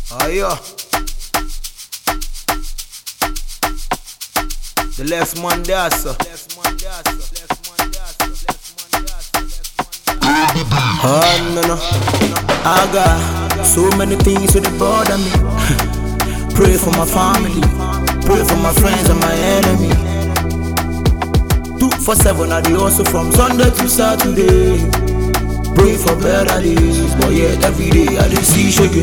Ayo. The last man there, sir. Oh no. I got so many things that bother me. Pray for my family, pray for my friends and my enemy. 247 I do also from Sunday to Saturday. Pray for better days, but yet every day I do see shaking.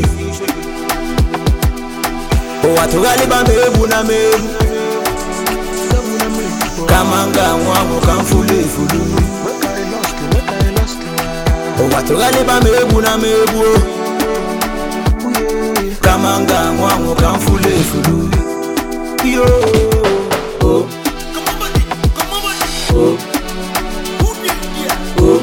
Oh, I told Aliba mebu na mebu. Kamanga mwangu kamfule fulu. Oh, I told Aliba mebu na mebu. Kamanga mwangu kamfule fulu. Yo, oh, come on, oh, oh.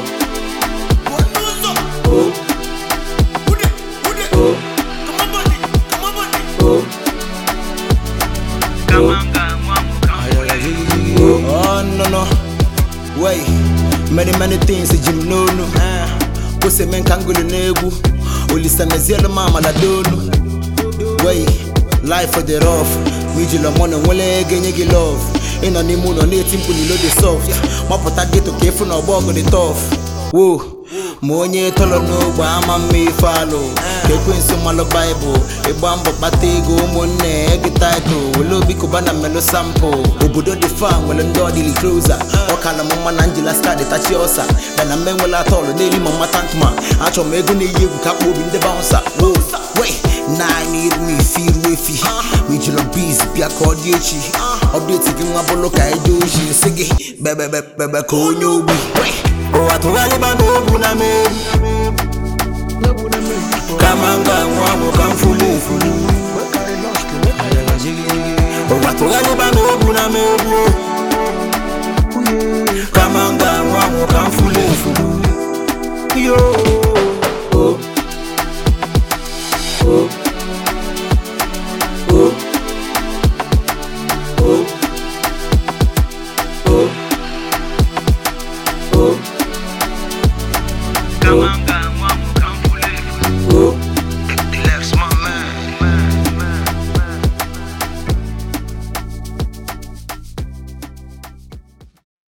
Oh no. Wait, many things a Jim no. Pussy men can go to Nebu. Only some zero mama la dono. Wait, life for the rough. Mijila money wole genye love. In on the moon on 18 put you load the soft. My pota get okay for no bug on the tough. Whoa. Monye tolo no ba ma me follow. The queen so malo Bible. E bambo batego monne egi title. Lo biko bana melo sample. Obodo the farm well ndo dili closer. Okala mama Angela start the tachiosa. Na men wala tolo neli mama tankma. Acho mego ne yegu kapo bi the bouncer. Whoa. Wait, nah need me feel wefy. We jilo busy be akordiechi. Update ki nwa bolo ka edoji sege. Bebe ko nyobi. Oh, I told Aliba mebu na mebu. Kamanga mwangu kamfule fulu. Oh, I told Aliba